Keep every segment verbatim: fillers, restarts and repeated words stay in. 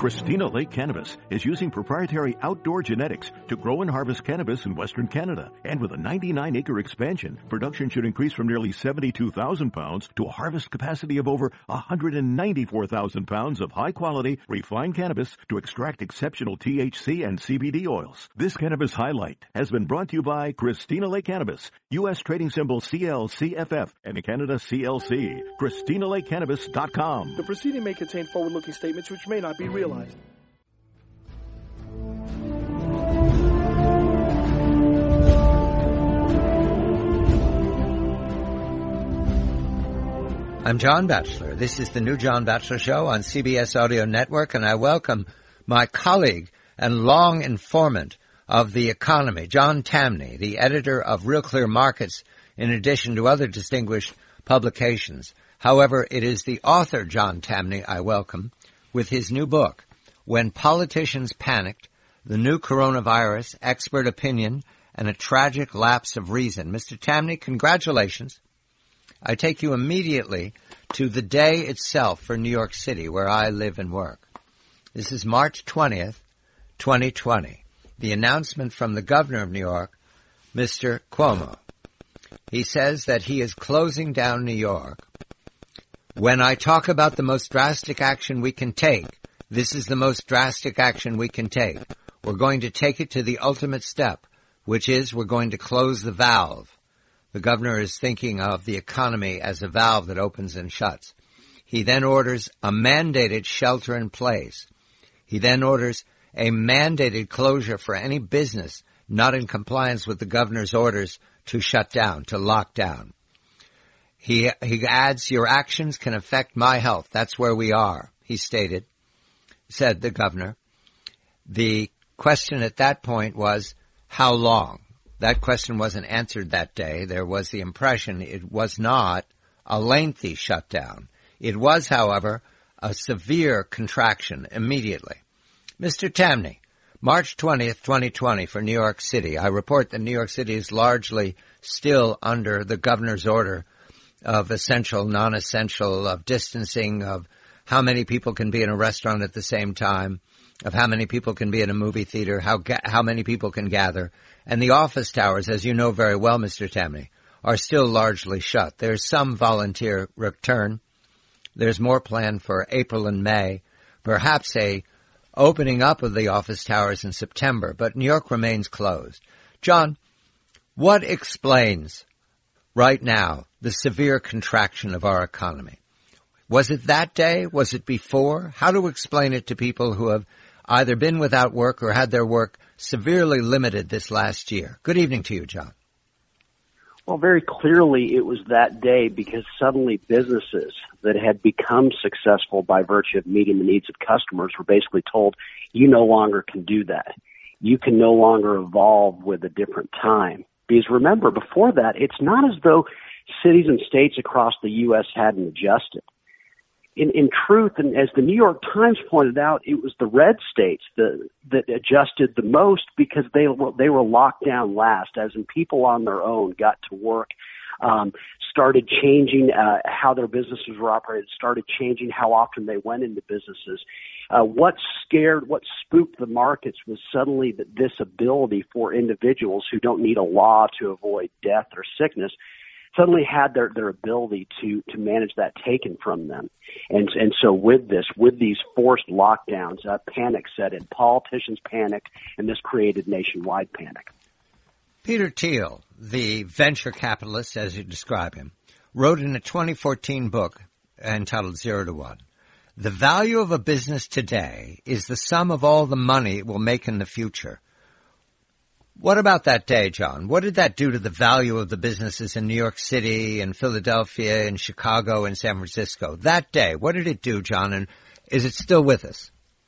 Christina Lake Cannabis is using proprietary outdoor genetics to grow and harvest cannabis in Western Canada. And with a ninety-nine acre expansion, production should increase from nearly seventy-two thousand pounds to a harvest capacity of over one hundred ninety-four thousand pounds of high-quality, refined cannabis to extract exceptional T H C and C B D oils. This cannabis highlight has been brought to you by Christina Lake Cannabis, U S trading symbol C L C F F, and in Canada C L C. Christina Lake Cannabis dot com. The proceeding may contain forward-looking statements which may not be realized. I'm John Batchelor. This is the new John Batchelor Show on C B S Audio Network, and I welcome my colleague and long informant of the economy, John Tamny, the editor of Real Clear Markets, in addition to other distinguished publications. However, it is the author, John Tamny, I welcome, with his new book, When Politicians Panicked, The New Coronavirus, Expert Opinion, and a Tragic Lapse of Reason. Mister Tamny, congratulations. I take you immediately to the day itself for New York City, where I live and work. This is March twentieth, twenty twenty. The announcement from the governor of New York, Mister Cuomo. He says that he is closing down New York. When I talk about the most drastic action we can take, this is the most drastic action we can take. We're going to take it to the ultimate step, which is we're going to close the valve. The governor is thinking of the economy as a valve that opens and shuts. He then orders a mandated shelter in place. He then orders a mandated closure for any business not in compliance with the governor's orders to shut down, to lock down. He, he adds, your actions can affect my health. That's where we are, he stated, said the governor. The question at that point was, how long? That question wasn't answered that day. There was the impression it was not a lengthy shutdown. It was, however, a severe contraction immediately. Mister Tamny, March twentieth, twenty twenty for New York City. I report that New York City is largely still under the governor's order of essential, non-essential, of distancing, of how many people can be in a restaurant at the same time, of how many people can be in a movie theater, how ga- how many people can gather. And the office towers, as you know very well, Mister Tamny, are still largely shut. There's some volunteer return. There's more planned for April and May, perhaps a opening up of the office towers in September, but New York remains closed. John, what explains right now the severe contraction of our economy? Was it that day? Was it before? How to explain it to people who have either been without work or had their work severely limited this last year? Good evening to you, John. Well, very clearly it was that day because suddenly businesses that had become successful by virtue of meeting the needs of customers were basically told, you no longer can do that. You can no longer evolve with a different time. Because remember, before that, it's not as though cities and states across the U S hadn't adjusted. In, in truth, and as the New York Times pointed out, it was the red states that, that adjusted the most because they were, they were locked down last, as in people on their own got to work, um, started changing uh, how their businesses were operated, started changing how often they went into businesses. Uh, what scared, what spooked the markets was suddenly that this ability for individuals who don't need a law to avoid death or sickness suddenly had their, their ability to, to manage that taken from them. And, and so with this, with these forced lockdowns, uh, panic set in. Politicians panicked, and this created nationwide panic. Peter Thiel, the venture capitalist, as you describe him, wrote in a twenty fourteen book entitled Zero to One, the value of a business today is the sum of all the money it will make in the future. What about that day, John? What did that do to the value of the businesses in New York City and Philadelphia and Chicago and San Francisco? That day, what did it do, John, and is it still with us?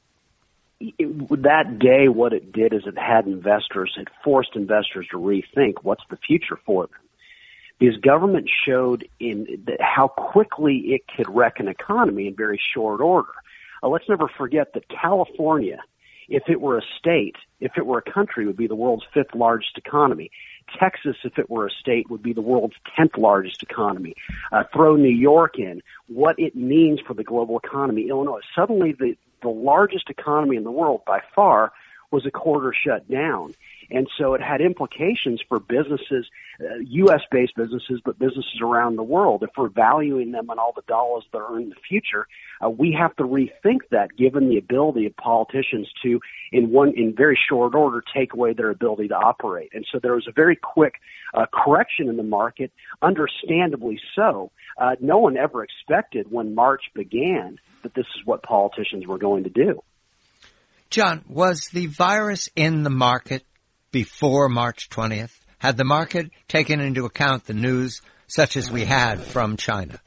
It, that day, what it did is it had investors, it forced investors to rethink what's the future for them. Because government showed in the, how quickly it could wreck an economy in very short order. Uh, let's never forget that California, if it were a state, if it were a country, would be the world's fifth largest economy. Texas, if it were a state, would be the world's tenth largest economy. Uh, throw New York in, what it means for the global economy. Illinois, suddenly the, the largest economy in the world by far was a quarter shut down. And so it had implications for businesses, uh, U S-based businesses, but businesses around the world. If we're valuing them on all the dollars that are in the future, uh, we have to rethink that given the ability of politicians to, in one, in very short order, take away their ability to operate. And so there was a very quick uh, correction in the market, understandably so. Uh, no one ever expected when March began that this is what politicians were going to do. John, was the virus in the market before March twentieth? Had the market taken into account the news such as we had from China?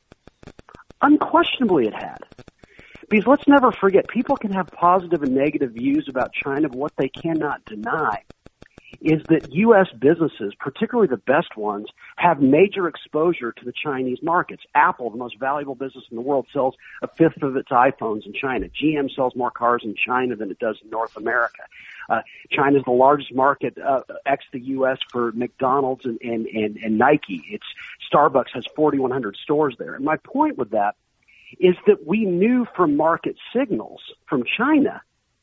Unquestionably it had. Because let's never forget, people can have positive and negative views about China, but what they cannot deny is that U S businesses, particularly the best ones, have major exposure to the Chinese markets. Apple, the most valuable business in the world, sells a fifth of its iPhones in China. G M sells more cars in China than it does in North America. Uh, China is the largest market, uh, ex the U S for McDonald's and, and, and, and Nike. It's Starbucks has forty-one hundred stores there. And my point with that is that we knew from market signals from China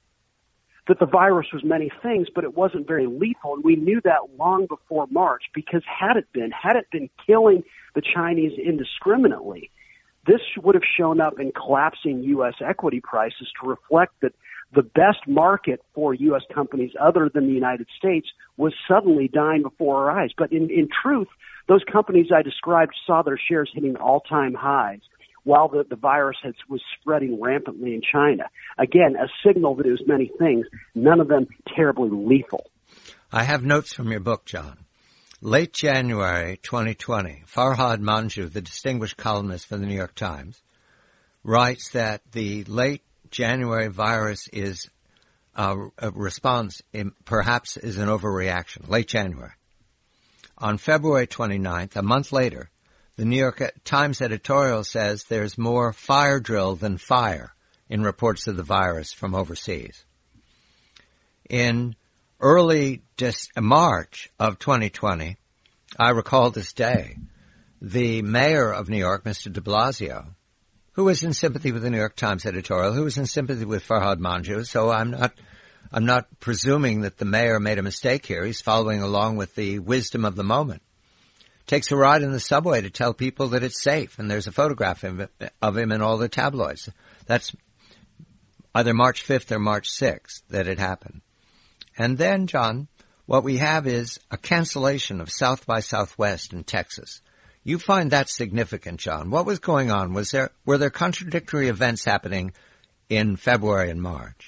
that the virus was many things, but it wasn't very lethal. And we knew that long before March, because had it been, had it been killing the Chinese indiscriminately, this would have shown up in collapsing U S equity prices to reflect that the best market for U S companies other than the United States was suddenly dying before our eyes. But in, in truth, those companies I described saw their shares hitting all-time highs while the, the virus has, was spreading rampantly in China. Again, a signal that it was many things, none of them terribly lethal. I have notes from your book, John. Late January twenty twenty, Farhad Manjoo, the distinguished columnist for the New York Times, writes that the late January virus is uh, a response, in, perhaps is an overreaction, late January. On February twenty-ninth, a month later, the New York Times editorial says there's more fire drill than fire in reports of the virus from overseas. In early dis- March of twenty twenty, I recall this day, the mayor of New York, Mister de Blasio, who was in sympathy with the New York Times editorial, who was in sympathy with Farhad Manjoo, so I'm not I'm not presuming that the mayor made a mistake here. He's following along with the wisdom of the moment. Takes a ride in the subway to tell people that it's safe, and there's a photograph of him, of him in all the tabloids. That's either March fifth or March sixth that it happened. And then, John, what we have is a cancellation of South by Southwest in Texas. You find that significant, John. What was going on? Was there were there contradictory events happening in February and March?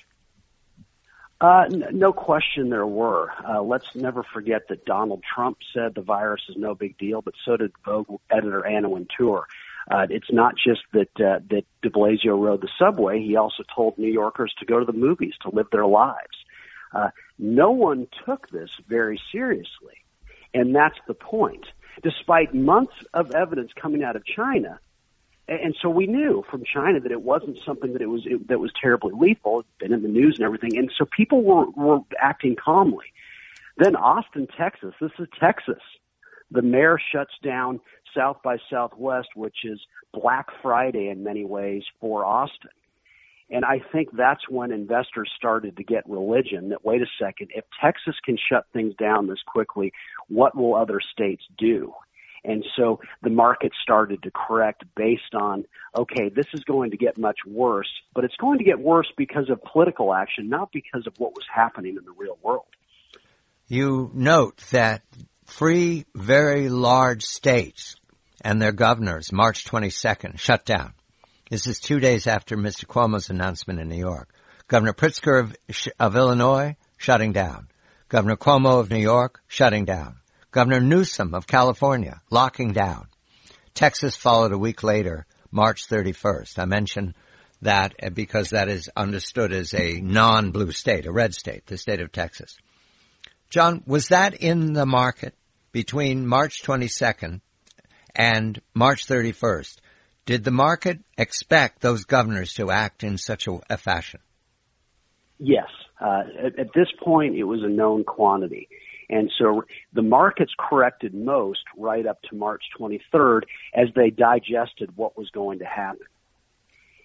Uh, n- no question there were. Uh, let's never forget that Donald Trump said the virus is no big deal, but so did Vogue editor Anna Wintour. Uh, it's not just that uh, that de Blasio rode the subway. He also told New Yorkers to go to the movies, to live their lives. Uh, no one took this very seriously, and that's the point. Despite months of evidence coming out of China, and so we knew from China that it wasn't something that it was it, that was terribly lethal. It's been in the news and everything, and so people were were acting calmly. Then Austin, Texas. This is Texas. The mayor shuts down South by Southwest, which is Black Friday in many ways for Austin. And I think that's when investors started to get religion that, wait a second, if Texas can shut things down this quickly, what will other states do? And so the market started to correct based on, okay, this is going to get much worse, but it's going to get worse because of political action, not because of what was happening in the real world. You note that three very large states and their governors, March twenty-second, shut down. This is two days after Mister Cuomo's announcement in New York. Governor Pritzker of, of Illinois, shutting down. Governor Cuomo of New York, shutting down. Governor Newsom of California, locking down. Texas followed a week later, March thirty-first. I mention that because that is understood as a non-blue state, a red state, the state of Texas. John, was that in the market between March twenty-second and March thirty-first? Did the market expect those governors to act in such a, a fashion? Yes. Uh, at, at this point, it was a known quantity. And so the markets corrected most right up to March twenty-third as they digested what was going to happen.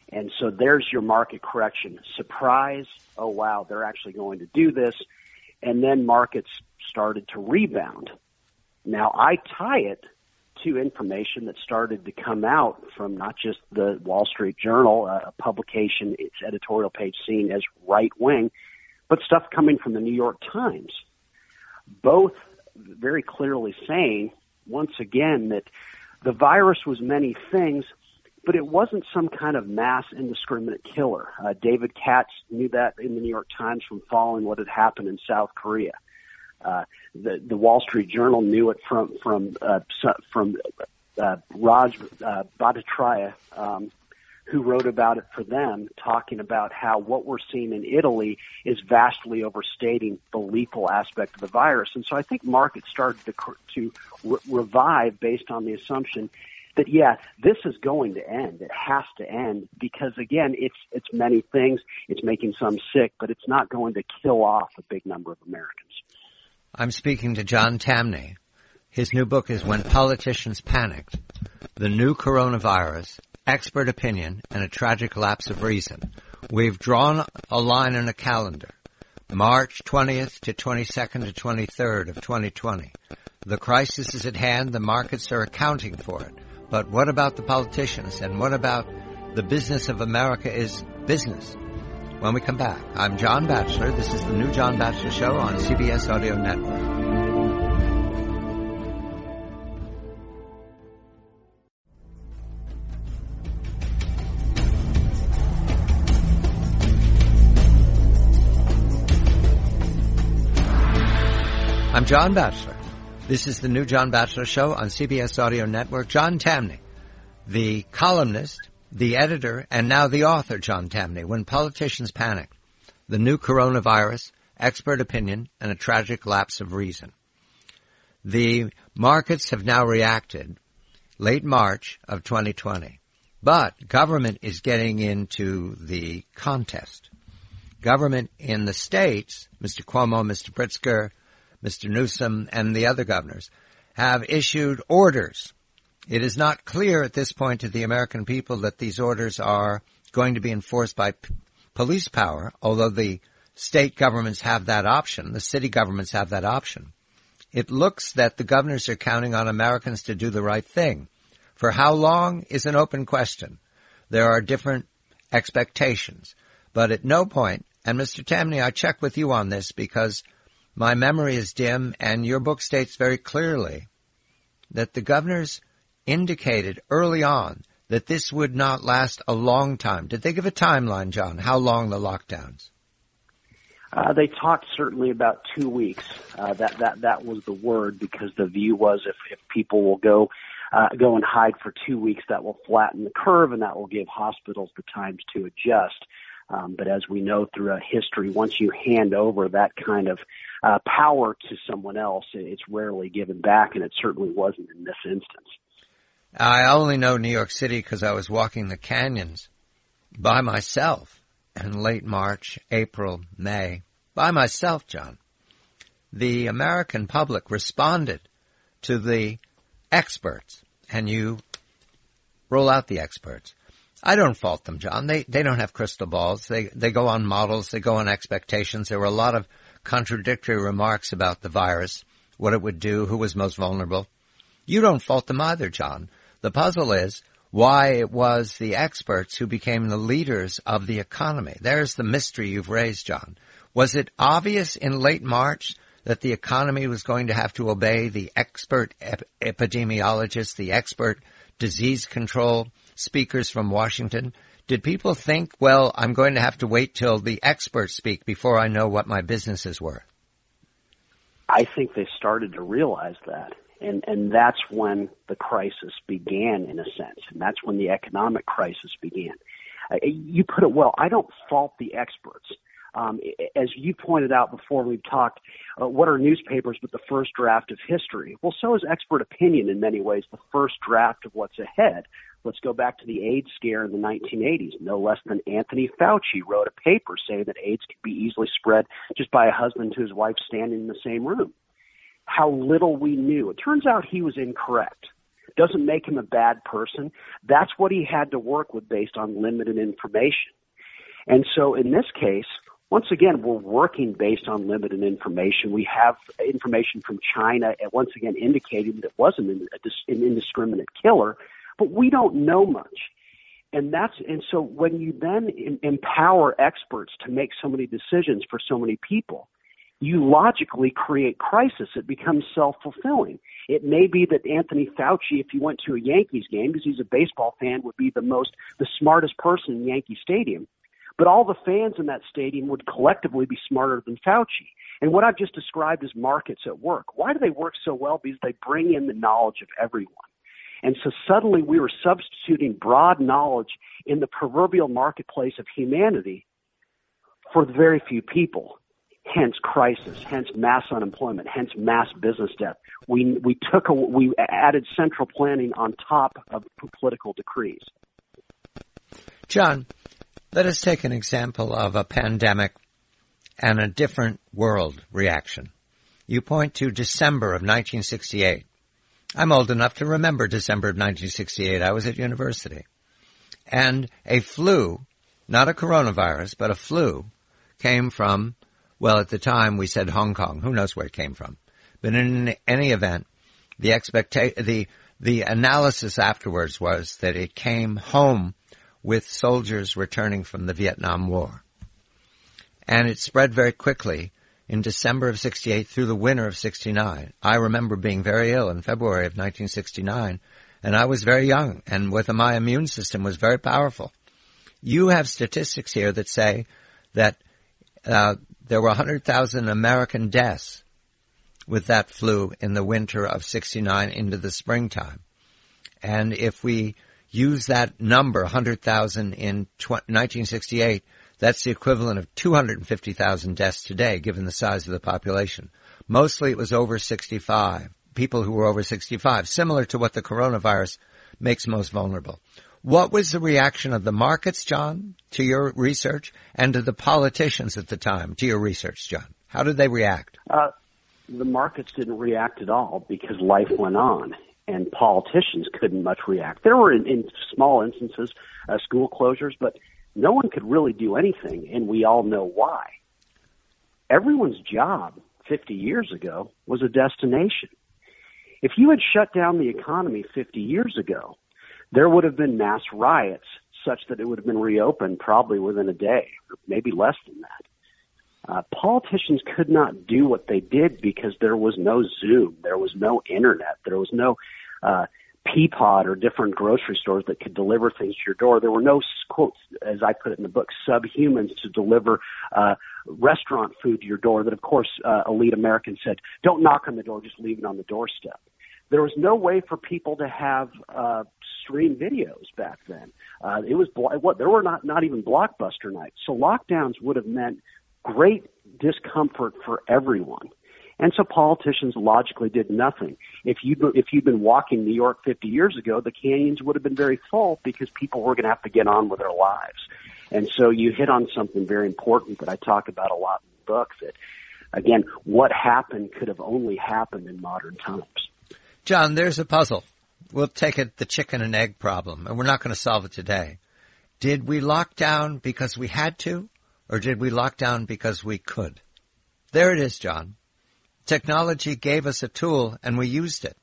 And so there's your market correction. Surprise, oh wow, they're actually going to do this. And then markets started to rebound. Now I tie it to information that started to come out from not just the Wall Street Journal, a publication, its editorial page seen as right-wing, but stuff coming from the New York Times, both very clearly saying, once again, that the virus was many things, but it wasn't some kind of mass indiscriminate killer. Uh, David Katz knew that in the New York Times from following what had happened in South Korea. Uh, the, the Wall Street Journal knew it from from uh, from uh, Raj uh, Bhattacharya, um, who wrote about it for them, talking about how what we're seeing in Italy is vastly overstating the lethal aspect of the virus. And so I think markets started to, to re- revive based on the assumption that, yeah, this is going to end. It has to end because, again, it's it's many things. It's making some sick, but it's not going to kill off a big number of Americans. I'm speaking to John Tamny. His new book is When Politicians Panicked, The New Coronavirus, Expert Opinion, and a Tragic Lapse of Reason. We've drawn a line in a calendar, March twentieth to twenty-second to twenty-third of twenty twenty. The crisis is at hand. The markets are accounting for it. But what about the politicians? And what about the business of America is business? When we come back, I'm John Batchelor. This is the New John Batchelor Show on C B S Audio Network. I'm John Batchelor. This is the New John Batchelor Show on C B S Audio Network. John Tamny, the columnist, the editor, and now the author, John Tamny, When Politicians Panic, The New Coronavirus, Expert Opinion, and a Tragic Lapse of Reason. The markets have now reacted late March of twenty twenty, but government is getting into the contest. Government in the states, Mister Cuomo, Mister Pritzker, Mister Newsom, and the other governors, have issued orders. It is not clear at this point to the American people that these orders are going to be enforced by p- police power, although the state governments have that option, the city governments have that option. It looks that the governors are counting on Americans to do the right thing. For how long is an open question. There are different expectations. But at no point, and Mister Tamny, I check with you on this because my memory is dim, and your book states very clearly that the governors indicated early on that this would not last a long time. Did they give a timeline, John? How long the lockdowns? Uh, they talked certainly about two weeks. Uh, that that that was the word, because the view was if, if people will go uh, go and hide for two weeks, that will flatten the curve and that will give hospitals the time to adjust. Um, but as we know throughout history, once you hand over that kind of uh, power to someone else, it's rarely given back, and it certainly wasn't in this instance. I only know New York City because I was walking the canyons by myself in late March, April, May, by myself, John. The American public responded to the experts, and you roll out the experts. I don't fault them, John. They they don't have crystal balls. They they go on models. They go on expectations. There were a lot of contradictory remarks about the virus, what it would do, who was most vulnerable. You don't fault them either, John. The puzzle is why it was the experts who became the leaders of the economy. There's the mystery you've raised, John. Was it obvious in late March that the economy was going to have to obey the expert ep- epidemiologists, the expert disease control speakers from Washington? Did people think, well, I'm going to have to wait till the experts speak before I know what my businesses were? I think they started to realize that. And, and that's when the crisis began, in a sense. And that's when the economic crisis began. Uh, you put it well. I don't fault the experts. Um, as you pointed out before, we've talked, uh, what are newspapers but the first draft of history? Well, so is expert opinion in many ways, the first draft of what's ahead. Let's go back to the AIDS scare in the nineteen eighties. No less than Anthony Fauci wrote a paper saying that AIDS could be easily spread just by a husband to his wife standing in the same room. How little we knew. It turns out he was incorrect. Doesn't make him a bad person. That's what he had to work with based on limited information. And so in this case, once again, we're working based on limited information. We have information from China, once again, indicating that it wasn't an indiscriminate killer, but we don't know much. And that's, and so when you then empower experts to make so many decisions for so many people, you logically create crisis. It becomes self-fulfilling. It may be that Anthony Fauci, if he went to a Yankees game, because he's a baseball fan, would be the most, the smartest person in Yankee Stadium. But all the fans in that stadium would collectively be smarter than Fauci. And what I've just described as markets at work. Why do they work so well? Because they bring in the knowledge of everyone. And so suddenly we were substituting broad knowledge in the proverbial marketplace of humanity for the very few people. Hence crisis, hence mass unemployment, hence mass business death. We we took a, we added central planning on top of political decrees. John, let us take an example of a pandemic and a different world reaction. You point to December of nineteen sixty-eight. I'm old enough to remember December of nineteen sixty-eight. I was at university. And a flu, not a coronavirus, but a flu, came from, well, at the time we said Hong Kong. Who knows where it came from? But in any event, the expecta- the the analysis afterwards was that it came home with soldiers returning from the Vietnam War. And it spread very quickly in December of sixty-eight through the winter of sixty-nine. I remember being very ill in February of nineteen sixty-nine, and I was very young, and with my immune system was very powerful. You have statistics here that say that uh, there were one hundred thousand American deaths with that flu in the winter of sixty-nine into the springtime. And if we use that number, one hundred thousand in nineteen sixty-eight, that's the equivalent of two hundred fifty thousand deaths today, given the size of the population. Mostly it was over sixty-five, people who were over sixty-five, similar to what the coronavirus makes most vulnerable. What was the reaction of the markets, John, to your research, and to the politicians at the time, to your research, John? How did they react? Uh, the markets didn't react at all because life went on, and politicians couldn't much react. There were, in, in small instances, uh, school closures, but no one could really do anything, and we all know why. Everyone's job fifty years ago was a destination. If you had shut down the economy fifty years ago, there would have been mass riots such that it would have been reopened probably within a day, or maybe less than that. Uh, politicians could not do what they did because there was no Zoom, there was no internet, there was no uh, Peapod or different grocery stores that could deliver things to your door. There were no, quotes, as I put it in the book, subhumans to deliver uh, restaurant food to your door that, of course, uh, elite Americans said, don't knock on the door, just leave it on the doorstep. There was no way for people to have uh, stream videos back then. Uh, it was what there were not not even Blockbuster nights. So lockdowns would have meant great discomfort for everyone. And so politicians logically did nothing. If you if you'd been walking New York fifty years ago, the canyons would have been very full because people were going to have to get on with their lives. And so you hit on something very important that I talk about a lot in the book. That again, what happened could have only happened in modern times. John, there's a puzzle. We'll take it the chicken and egg problem, and we're not going to solve it today. Did we lock down because we had to, or did we lock down because we could? There it is, John. Technology gave us a tool, and we used it,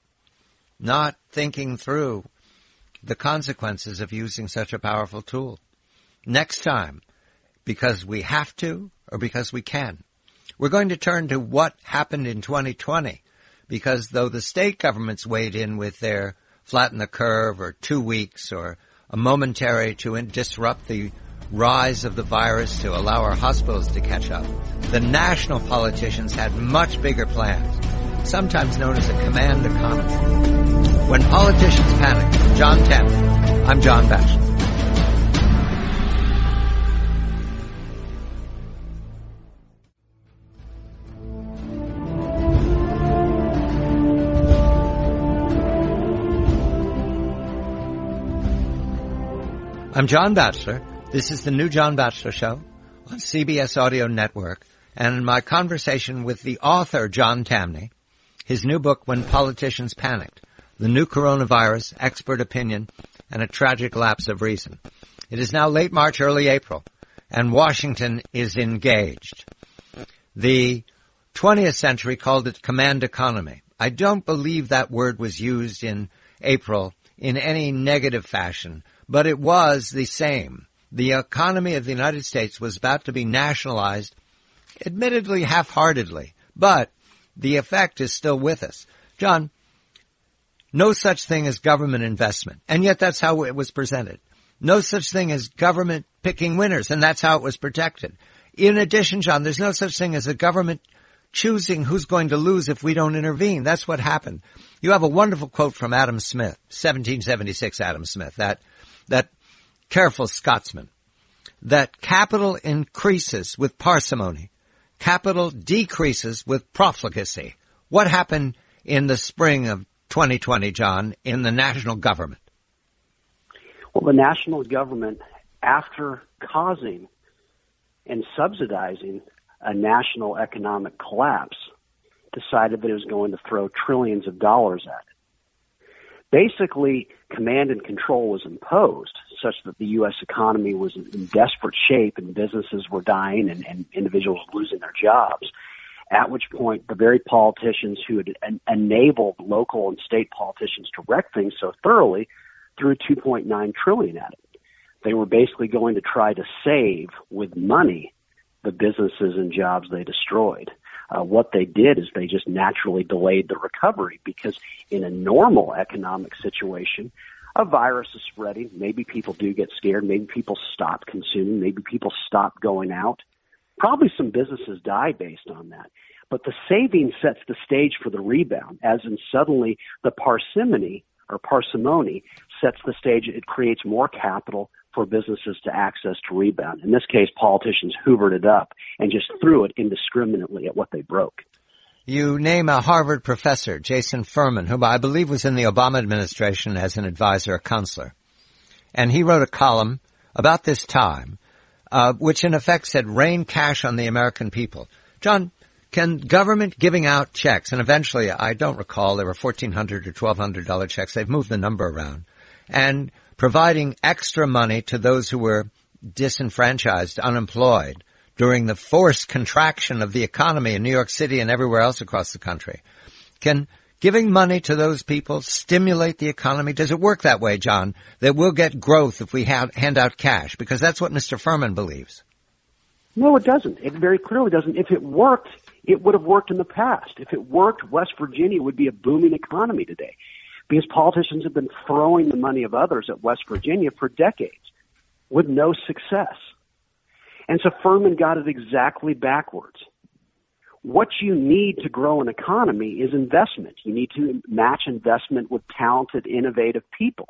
not thinking through the consequences of using such a powerful tool. Next time, because we have to or because we can. We're going to turn to what happened in twenty twenty. Because though the state governments weighed in with their flatten the curve or two weeks or a momentary to in- disrupt the rise of the virus to allow our hospitals to catch up, the national politicians had much bigger plans, sometimes known as a command economy. When politicians panic, from John Tamny, I'm John Batchelor. I'm John Batchelor. This is the new John Batchelor Show on C B S Audio Network. And in my conversation with the author, John Tamny, his new book, When Politicians Panicked, the new coronavirus, expert opinion, and a tragic lapse of reason. It is now late March, early April, and Washington is engaged. The twentieth century called it command economy. I don't believe that word was used in April in any negative fashion, but it was the same. The economy of the United States was about to be nationalized, admittedly half-heartedly, but the effect is still with us. John, no such thing as government investment, and yet that's how it was presented. No such thing as government picking winners, and that's how it was protected. In addition, John, there's no such thing as a government choosing who's going to lose if we don't intervene. That's what happened. You have a wonderful quote from Adam Smith, seventeen seventy-six Adam Smith, that, that careful Scotsman, that capital increases with parsimony, capital decreases with profligacy. What happened in the spring of twenty twenty, John, in the national government? Well, the national government, after causing and subsidizing a national economic collapse, decided that it was going to throw trillions of dollars at it. Basically, command and control was imposed such that the U S economy was in desperate shape and businesses were dying and, and individuals losing their jobs, at which point the very politicians who had en- enabled local and state politicians to wreck things so thoroughly threw two point nine trillion dollars at it. They were basically going to try to save with money the businesses and jobs they destroyed. Uh, what they did is they just naturally delayed the recovery, because in a normal economic situation, a virus is spreading. Maybe people do get scared. Maybe people stop consuming. Maybe people stop going out. Probably some businesses die based on that. But the saving sets the stage for the rebound, as in suddenly the parsimony or parsimony sets the stage. It creates more capital for businesses to access to rebound. In this case, politicians hoovered it up and just threw it indiscriminately at what they broke. You name a Harvard professor, Jason Furman, who I believe was in the Obama administration as an advisor, a counselor. And he wrote a column about this time, uh, which in effect said, rain cash on the American people. John, can government giving out checks, and eventually, I don't recall, there were fourteen hundred dollars or twelve hundred dollars checks, they've moved the number around, and providing extra money to those who were disenfranchised, unemployed, during the forced contraction of the economy in New York City and everywhere else across the country. Can giving money to those people stimulate the economy? Does it work that way, John, that we'll get growth if we have, hand out cash? Because that's what Mister Furman believes. No, it doesn't. It very clearly doesn't. If it worked, it would have worked in the past. If it worked, West Virginia would be a booming economy today, because politicians have been throwing the money of others at West Virginia for decades with no success. And so Furman got it exactly backwards. What you need to grow an economy is investment. You need to match investment with talented, innovative people.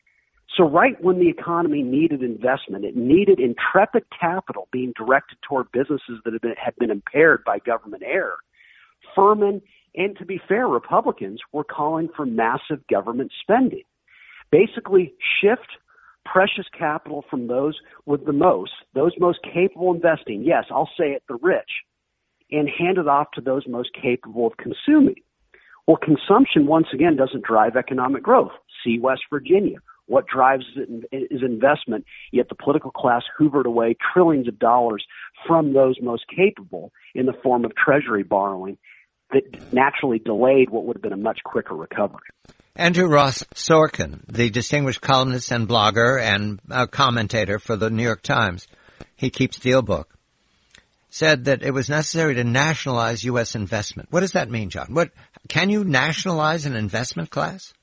So right when the economy needed investment, it needed intrepid capital being directed toward businesses that had been, had been impaired by government error. Furman, and to be fair, Republicans were calling for massive government spending. Basically, shift precious capital from those with the most, those most capable investing, yes, I'll say it, the rich, and hand it off to those most capable of consuming. Well, consumption, once again, doesn't drive economic growth. See West Virginia. What drives it is investment, yet the political class hoovered away trillions of dollars from those most capable in the form of treasury borrowing that naturally delayed what would have been a much quicker recovery. Andrew Ross Sorkin, the distinguished columnist and blogger and uh, commentator for the New York Times, he keeps Steelbook, said that it was necessary to nationalize U S investment. What does that mean, John? What, can you nationalize an investment class?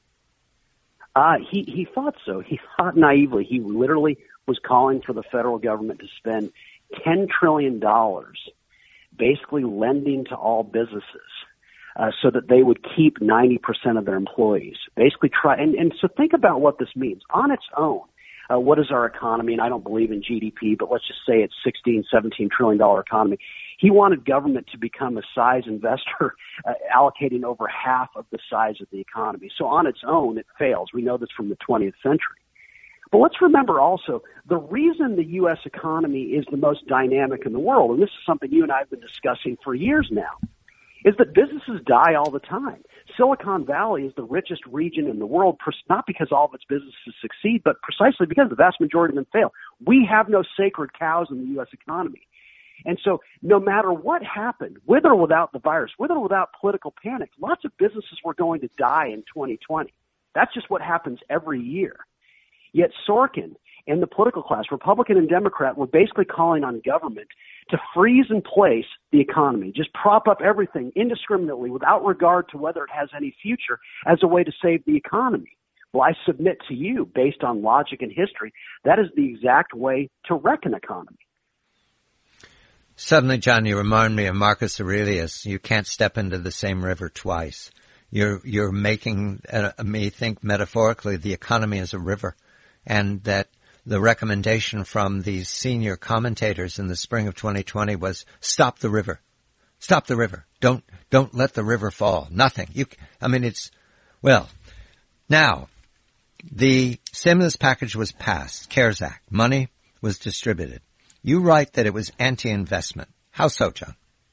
Uh, he, he thought so. He thought naively. He literally was calling for the federal government to spend ten trillion dollars basically lending to all businesses uh, so that they would keep ninety percent of their employees. Basically try, and, and so think about what this means. On its own, uh, what is our economy? And I don't believe in G D P, but let's just say it's sixteen, seventeen trillion dollar economy. He wanted government to become a size investor, uh, allocating over half of the size of the economy. So on its own, it fails. We know this from the twentieth century. But let's remember also, the reason the U S economy is the most dynamic in the world, and this is something you and I have been discussing for years now, is that businesses die all the time. Silicon Valley is the richest region in the world, not because all of its businesses succeed, but precisely because the vast majority of them fail. We have no sacred cows in the U S economy. And so no matter what happened, with or without the virus, with or without political panic, lots of businesses were going to die in twenty twenty. That's just what happens every year. Yet Sorkin and the political class, Republican and Democrat, were basically calling on government to freeze in place the economy, just prop up everything indiscriminately without regard to whether it has any future as a way to save the economy. Well, I submit to you, based on logic and history, that is the exact way to wreck an economy. Suddenly, John, you remind me of Marcus Aurelius. You can't step into the same river twice. You're you're making uh, me think metaphorically the economy is a river, and that the recommendation from these senior commentators in the spring of twenty twenty was stop the river. Stop the river. Don't don't let the river fall. Nothing. You I mean it's well. Now, the stimulus package was passed, CARES Act. Money was distributed. You write that it was anti-investment. How so, John?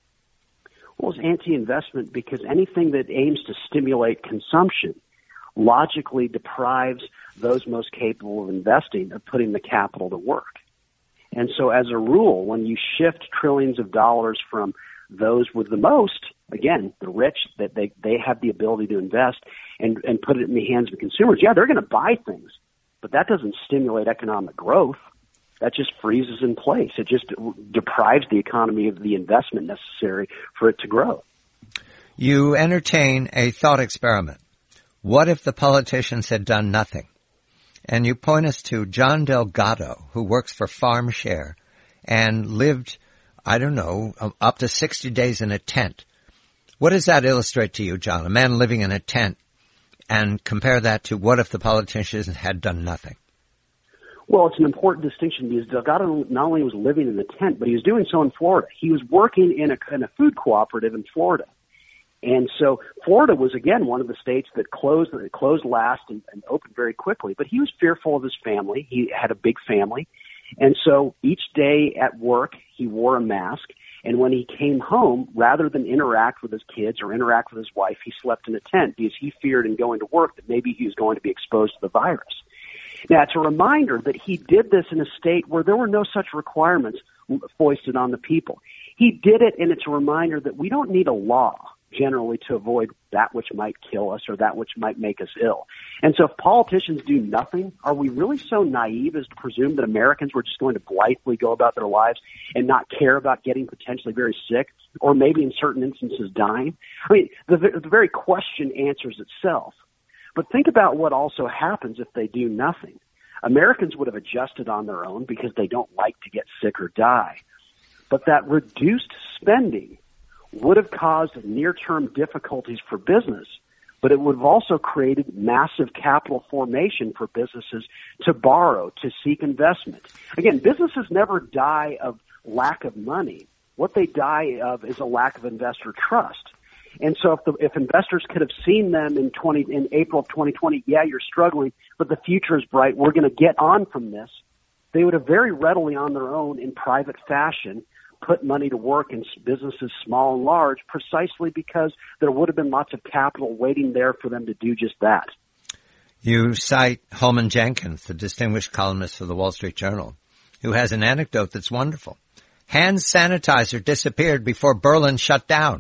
Well, it's anti-investment because anything that aims to stimulate consumption logically deprives those most capable of investing of putting the capital to work. And so as a rule, when you shift trillions of dollars from those with the most, again, the rich, that they, they have the ability to invest and, and put it in the hands of consumers, yeah, they're going to buy things, but that doesn't stimulate economic growth. That just freezes in place. It just deprives the economy of the investment necessary for it to grow. You entertain a thought experiment. What if the politicians had done nothing? And you point us to John Delgado, who works for FarmShare and lived, I don't know, up to sixty days in a tent. What does that illustrate to you, John? A man living in a tent, and compare that to what if the politicians had done nothing? Well, it's an important distinction because Delgado not only was living in the tent, but he was doing so in Florida. He was working in a, in a food cooperative in Florida. And so Florida was, again, one of the states that closed, that closed last and, and opened very quickly. But he was fearful of his family. He had a big family. And so each day at work, he wore a mask. And when he came home, rather than interact with his kids or interact with his wife, he slept in a tent because he feared in going to work that maybe he was going to be exposed to the virus. Now, it's a reminder that he did this in a state where there were no such requirements foisted on the people. He did it, and it's a reminder that we don't need a law generally to avoid that which might kill us or that which might make us ill. And so if politicians do nothing, are we really so naive as to presume that Americans were just going to blithely go about their lives and not care about getting potentially very sick or maybe in certain instances dying? I mean, the, the very question answers itself. But think about what also happens if they do nothing. Americans would have adjusted on their own because they don't like to get sick or die. But that reduced spending would have caused near-term difficulties for business, but it would have also created massive capital formation for businesses to borrow, to seek investment. Again, businesses never die of lack of money. What they die of is a lack of investor trust. And so if the, if investors could have seen them in twenty in April of twenty twenty, yeah, you're struggling, but the future is bright, we're going to get on from this, they would have very readily on their own in private fashion put money to work in businesses small and large precisely because there would have been lots of capital waiting there for them to do just that. You cite Holman Jenkins, the distinguished columnist for the Wall Street Journal, who has an anecdote that's wonderful. Hand sanitizer disappeared before Berlin shut down.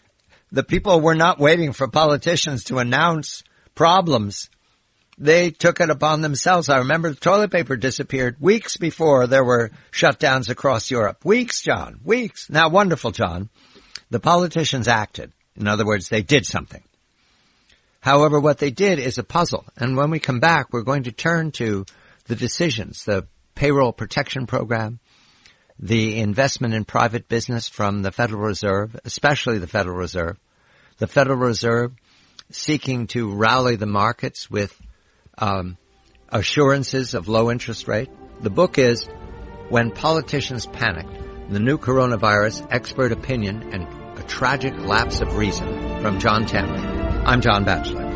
The people were not waiting for politicians to announce problems. They took it upon themselves. I remember the toilet paper disappeared weeks before there were shutdowns across Europe. Weeks, John, weeks. Now, wonderful, John. The politicians acted. In other words, they did something. However, what they did is a puzzle. And when we come back, we're going to turn to the decisions, the payroll protection program, the investment in private business from the Federal Reserve, especially the Federal Reserve, the Federal Reserve seeking to rally the markets with um, assurances of low interest rate. The book is When Politicians Panicked, the New Coronavirus, Expert Opinion, and a Tragic Lapse of Reason from John Tamny. I'm John Batchelor.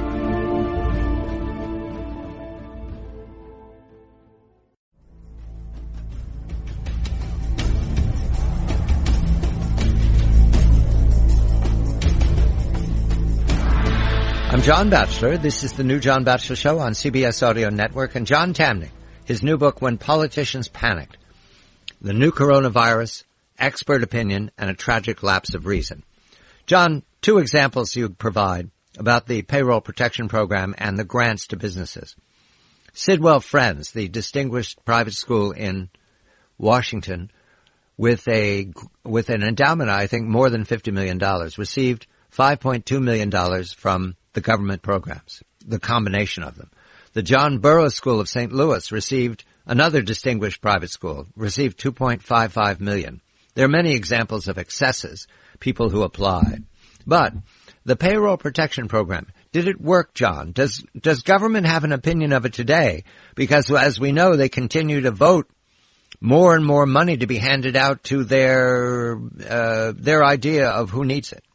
John Batchelor. This is the new John Batchelor Show on C B S Audio Network. And John Tamny, his new book, When Politicians Panicked, The New Coronavirus, Expert Opinion, and a Tragic Lapse of Reason. John, two examples you provide about the Payroll Protection Program and the grants to businesses. Sidwell Friends, the distinguished private school in Washington, with a with an endowment, I think, more than fifty million dollars, received five point two million dollars from the government programs, the combination of them. The John Burroughs School of Saint Louis received, another distinguished private school, received two point five five million dollars. There are many examples of excesses, people who applied. But the Payroll Protection Program, did it work, John? Does does government have an opinion of it today? Because as we know, they continue to vote more and more money to be handed out to their uh, their idea of who needs it.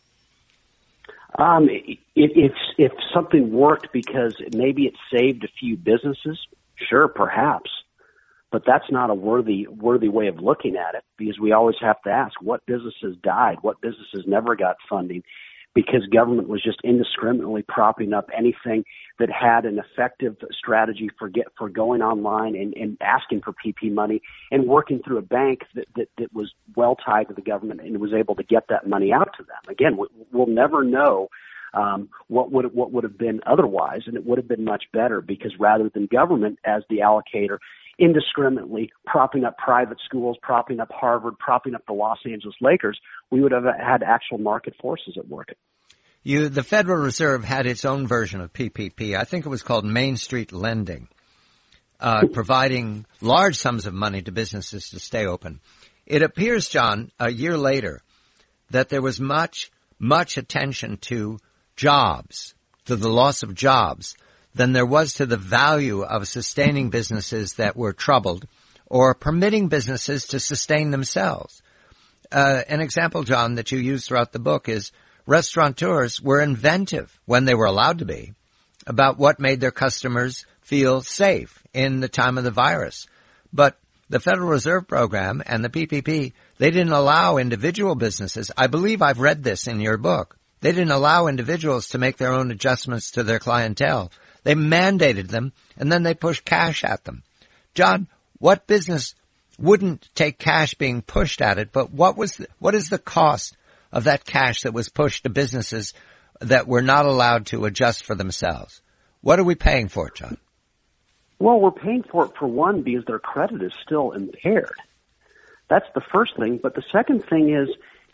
Um, if, if, if something worked because maybe it saved a few businesses, sure, perhaps. But that's not a worthy, worthy way of looking at it, because we always have to ask what businesses died, what businesses never got funding, because government was just indiscriminately propping up anything that had an effective strategy for get, for going online and, and asking for P P money and working through a bank that, that, that was well tied to the government and was able to get that money out to them. Again, we'll never know um, what would what would have been otherwise, and it would have been much better, because rather than government as the allocator indiscriminately propping up private schools, propping up Harvard, propping up the Los Angeles Lakers, we would have had actual market forces at work. You, the Federal Reserve had its own version of P P P. I think it was called Main Street Lending, uh, providing large sums of money to businesses to stay open. It appears, John, a year later, that there was much, much attention to jobs, to the loss of jobs, than there was to the value of sustaining businesses that were troubled or permitting businesses to sustain themselves. Uh, an example, John, that you use throughout the book is restaurateurs were inventive, when they were allowed to be, about what made their customers feel safe in the time of the virus. But the Federal Reserve Program and the P P P, they didn't allow individual businesses. I believe I've read this in your book. They didn't allow individuals to make their own adjustments to their clientele. They mandated them, and then they pushed cash at them. John, what business wouldn't take cash being pushed at it, but what was the, what is the cost of that cash that was pushed to businesses that were not allowed to adjust for themselves? What are we paying for it, John? Well, we're paying for it, for one, because their credit is still impaired. That's the first thing. But the second thing is,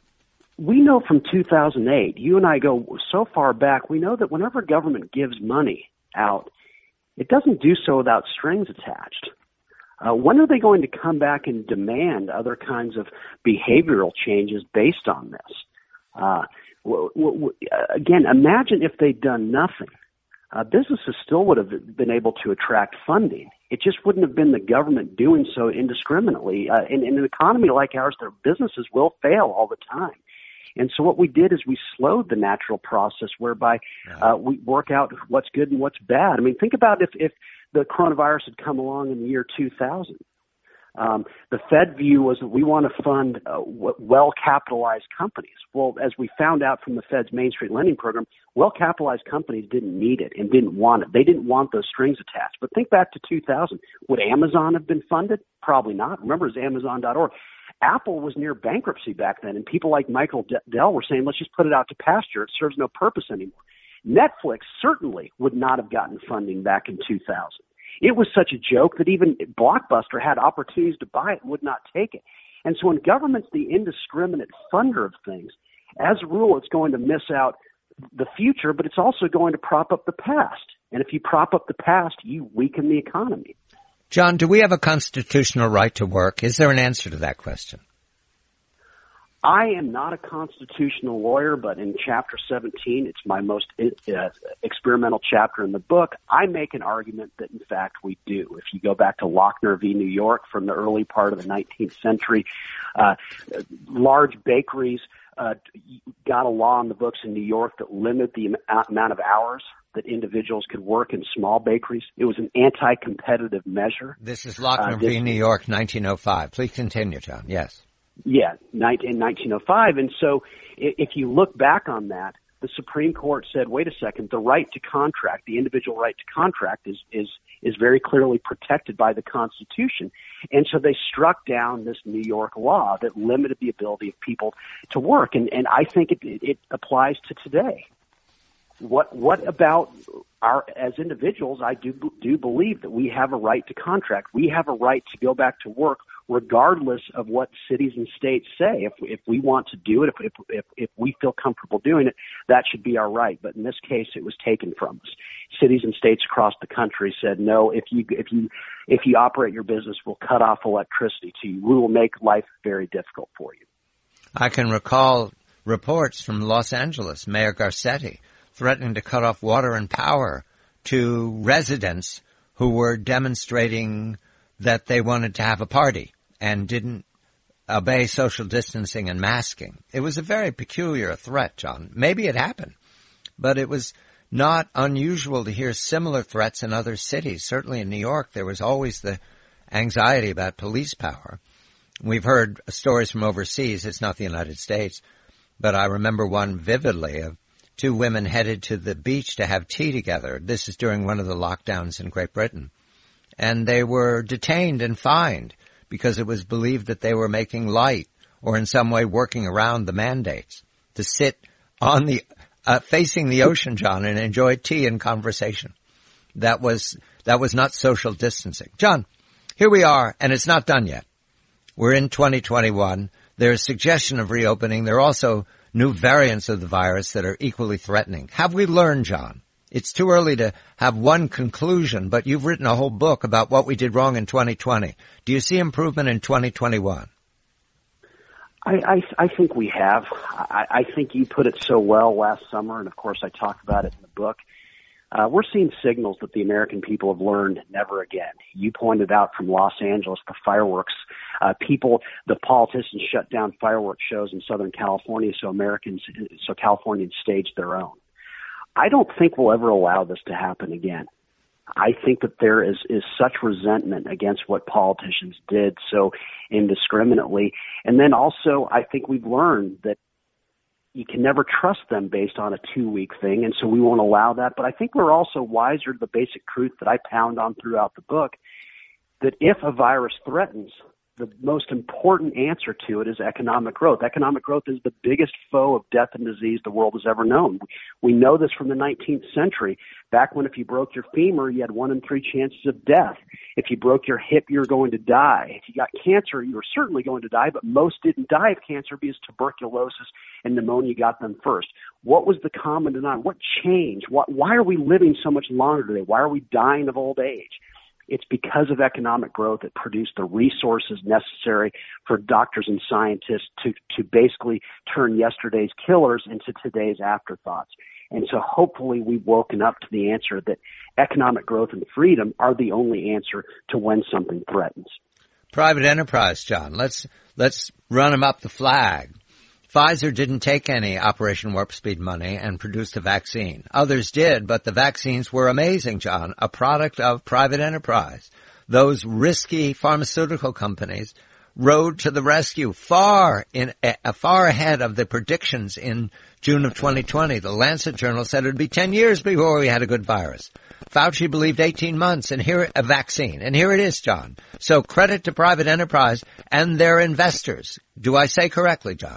we know from two thousand eight, you and I go so far back, we know that whenever government gives money out, it doesn't do so without strings attached. Uh, when are they going to come back and demand other kinds of behavioral changes based on this? Uh, w- w- again, imagine if they'd done nothing. Uh, businesses still would have been able to attract funding. It just wouldn't have been the government doing so indiscriminately. Uh, in, in an economy like ours, their businesses will fail all the time. And so what we did is we slowed the natural process whereby uh, we work out what's good and what's bad. I mean, think about if, if the coronavirus had come along in the year two thousand. Um, the Fed view was that we want to fund uh, w- well-capitalized companies. Well, as we found out from the Fed's Main Street Lending Program, well-capitalized companies didn't need it and didn't want it. They didn't want those strings attached. But think back to two thousand. Would Amazon have been funded? Probably not. Remember, it's Amazon dot org. Apple was near bankruptcy back then, and people like Michael Dell were saying, let's just put it out to pasture. It serves no purpose anymore. Netflix certainly would not have gotten funding back in two thousand. It was such a joke that even Blockbuster had opportunities to buy it and would not take it. And so when government's the indiscriminate funder of things, as a rule, it's going to miss out the future, but it's also going to prop up the past. And if you prop up the past, you weaken the economy. John, do we have a constitutional right to work? Is there an answer to that question? I am not a constitutional lawyer, but in Chapter seventeen, it's my most uh, experimental chapter in the book, I make an argument that, in fact, we do. If you go back to Lochner v. New York from the early part of the nineteenth century, uh, large bakeries uh, got a law in the books in New York that limited the amount of hours that individuals could work in small bakeries. It was an anti-competitive measure. This is Lochner uh, v. New York, nineteen oh five. Please continue, John. Yes. Yeah, in nineteen oh five. And so if you look back on that, the Supreme Court said, wait a second, the right to contract, the individual right to contract is, is, is very clearly protected by the Constitution. And so they struck down this New York law that limited the ability of people to work. And, and I think it, it applies to today. What, what about our, as individuals, I do, do believe that we have a right to contract. We have a right to go back to work regardless of what cities and states say. If, if we want to do it, if, if, if, if we feel comfortable doing it, that should be our right. But in this case, it was taken from us. Cities and states across the country said, no, if you, if you, if you operate your business, we'll cut off electricity to you. We will make life very difficult for you. I can recall reports from Los Angeles, Mayor Garcetti, threatening to cut off water and power to residents who were demonstrating that they wanted to have a party and didn't obey social distancing and masking. It was a very peculiar threat, John. Maybe it happened, but it was not unusual to hear similar threats in other cities. Certainly in New York, there was always the anxiety about police power. We've heard stories from overseas. It's not the United States, but I remember one vividly of two women headed to the beach to have tea together. This is during one of the lockdowns in Great Britain. And they were detained and fined because it was believed that they were making light or in some way working around the mandates to sit on the, uh, facing the ocean, John, and enjoy tea and conversation. That was, that was not social distancing. John, here we are, and it's not done yet. We're in twenty twenty-one. There's suggestion of reopening. There are also new variants of the virus that are equally threatening. Have we learned, John? It's too early to have one conclusion, but you've written a whole book about what we did wrong in twenty twenty. Do you see improvement in twenty twenty-one? I, I, I think we have. I, I think you put it so well last summer, and of course I talked about it in the book. Uh, we're seeing signals that the American people have learned never again. You pointed out from Los Angeles, the fireworks, uh, people, the politicians shut down fireworks shows in Southern California so Americans, so Californians staged their own. I don't think we'll ever allow this to happen again. I think that there is, is such resentment against what politicians did so indiscriminately. And then also, I think we've learned that you can never trust them based on a two-week thing, and so we won't allow that. But I think we're also wiser to the basic truth that I pound on throughout the book, that if a virus threatens, the most important answer to it is economic growth. Economic growth is the biggest foe of death and disease the world has ever known. We know this from the nineteenth century, back when if you broke your femur, you had one in three chances of death. If you broke your hip, you were going to die. If you got cancer, you were certainly going to die, but most didn't die of cancer because tuberculosis and pneumonia got them first. What was the common denominator? What changed? What, why are we living so much longer today? Why are we dying of old age? It's because of economic growth that produced the resources necessary for doctors and scientists to, to basically turn yesterday's killers into today's afterthoughts. And so hopefully we've woken up to the answer that economic growth and freedom are the only answer to when something threatens. Private enterprise, John. Let's, let's run them up the flag. Pfizer didn't take any Operation Warp Speed money and produced a vaccine. Others did, but the vaccines were amazing, John, a product of private enterprise. Those risky pharmaceutical companies rode to the rescue far in uh, far ahead of the predictions in June of twenty twenty. The Lancet Journal said it would be ten years before we had a good virus. Fauci believed eighteen months, and here a vaccine. And here it is, John. So credit to private enterprise and their investors. Do I say correctly, John?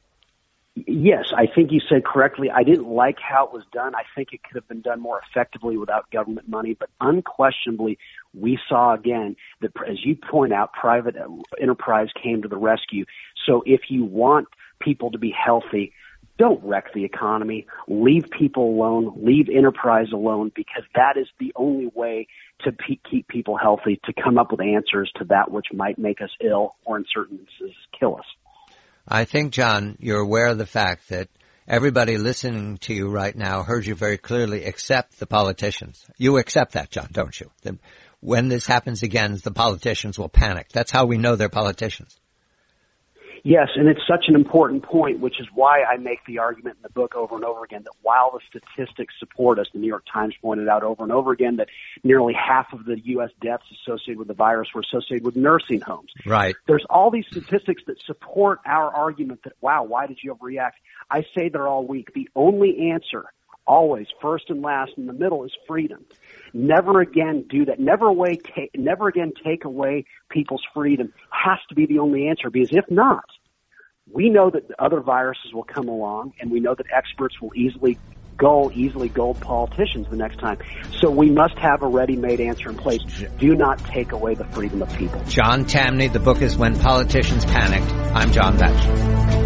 Yes, I think you said correctly. I didn't like how it was done. I think it could have been done more effectively without government money, but unquestionably, we saw again that, as you point out, private enterprise came to the rescue. So if you want people to be healthy, don't wreck the economy. Leave people alone. Leave enterprise alone, because that is the only way to pe- keep people healthy, to come up with answers to that which might make us ill or in certain instances kill us. I think, John, you're aware of the fact that everybody listening to you right now heard you very clearly except the politicians. You accept that, John, don't you? That when this happens again, the politicians will panic. That's how we know they're politicians. Yes, and it's such an important point, which is why I make the argument in the book over and over again that while the statistics support us, the New York Times pointed out over and over again that nearly half of the U S deaths associated with the virus were associated with nursing homes. Right. There's all these statistics that support our argument that, wow, why did you overreact? I say they're all weak. The only answer, always, first and last in the middle, is freedom. Never again do that. Never away, ta- never again take away people's freedom has to be the only answer, because if not, we know that other viruses will come along, and we know that experts will easily gull, easily gull politicians the next time. So we must have a ready-made answer in place. Do not take away the freedom of people. John Tamny, the book is When Politicians Panicked. I'm John Batchelor.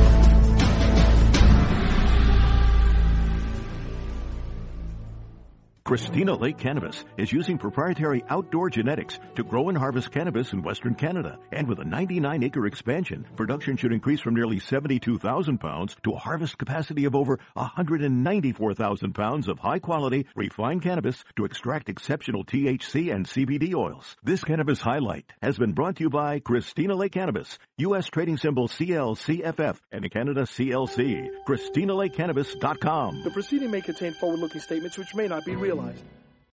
Christina Lake Cannabis is using proprietary outdoor genetics to grow and harvest cannabis in Western Canada. And with a ninety-nine acre expansion, production should increase from nearly seventy-two thousand pounds to a harvest capacity of over one hundred ninety-four thousand pounds of high-quality, refined cannabis to extract exceptional T H C and C B D oils. This cannabis highlight has been brought to you by Christina Lake Cannabis, U S trading symbol C L C F F, and in Canada C L C. Christina Lake Cannabis dot com. The proceeding may contain forward-looking statements which may not be realized.